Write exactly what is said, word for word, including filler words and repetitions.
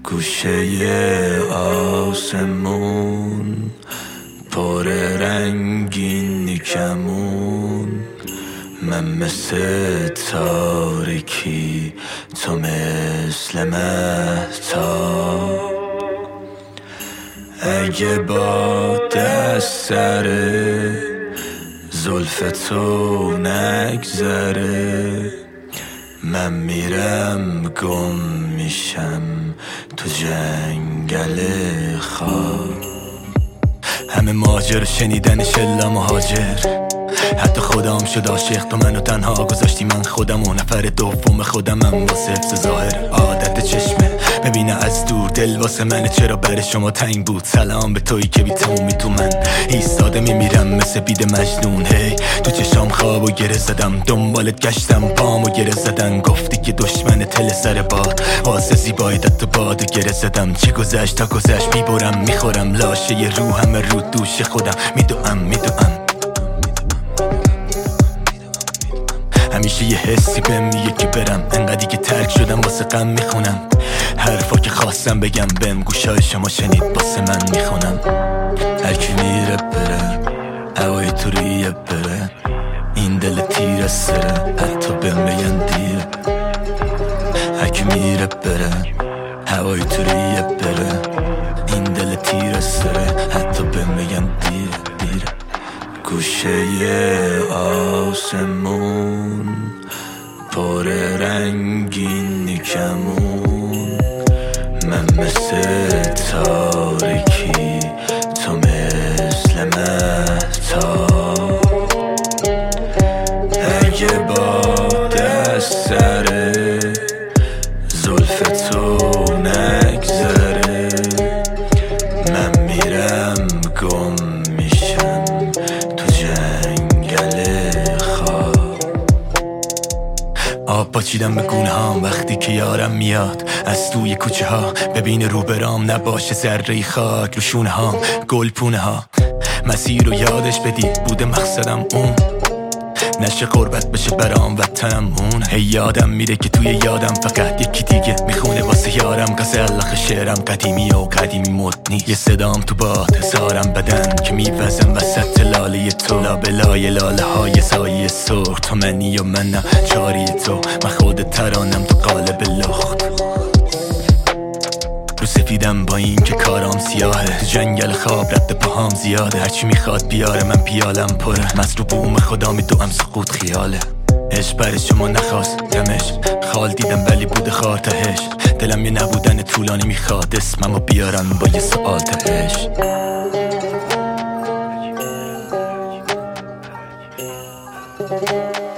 گوشه آسمون پر رنگین کمون، من مثل تاریکی تو مثل مهتاب. اگه با دست سر زلف تو نگذره، من میرم گم میشم تو جنگل خواب. همه مهاجر شنیدنش الا مهاجر، حتی خودم شد عاشق تو منو تنها گذاشتی. من خودم و نفر دوم خودمم واسه حفظ ظاهر عادت چشمه ببینه از دور دل واسه منه. چرا بر شما تنگ بود؟ سلام به تویی که بی تمومی تو من ایستاده میمیرم مثل بید مجنون. هی تو چشام خواب و گره زدم، دنبالت گشتم پامو گره زدن. گفتی که دشمن تل سر باد واسه زیبایی داد تو باد و گره زدم. چی گذشت تا گذشت میبرم میخورم لاشه ی روحم رو دوش خودم میدوام میدوام. همیشه یه حسی بهم میگه که برم، انقدی که ترک شدم واسه غم میخونم. حرفا که خواستم بگم بهم گوشای شما شنید واسه من میخونم. هر کی میره بره، هوای تو ریه بره، این دل تیر سره حتی بهم بگن دیره. هر کی میره بره، هوای تو ریه بره، این دل تیر سره حتی بهم بگن دیره دیره. گوشه آسمون پر رنگین کمون، من مثل تاریکی تو مثل مهتاب. اگه با دست سر زلف تو نگذره، من میرم گم میشم تو جنگل خواب. آب پاچیدم به گونه هام وقتی که یارم میاد از توی کوچه ها. ببین رو برام نباشه ذره خاک رو شونه هام. گل پونه ها مسیر رو یادش بدی، بوده مقصدم اون نشه قربت بشه برام وطنم مون. هی یادم میره که توی یادم فقط یکی دیگه میخونه واسه یارم. غزل آخه شعرم قدیمی و قدیمی مدنی. یه صدام تو باد هزارم بدن که میوزم وسط لاله تو. لابلای لاله های سایه سرخ، تو منی و من نه چاری تو. من خود ترانم تو قالب لخت رو سفیدم با این که کارام سیاهه. تو جنگل خواب رد پاهام زیاده، هرچی میخواد بیاره من پیالم پره. مصر بوم خدا میدوام سقوط خیاله. عشق برای شما نخواست دمش خال دیدم ولی بوده خار تهش. دلم یه نبودن طولانی میخواد اسممو بیارن با یه سوال تهش.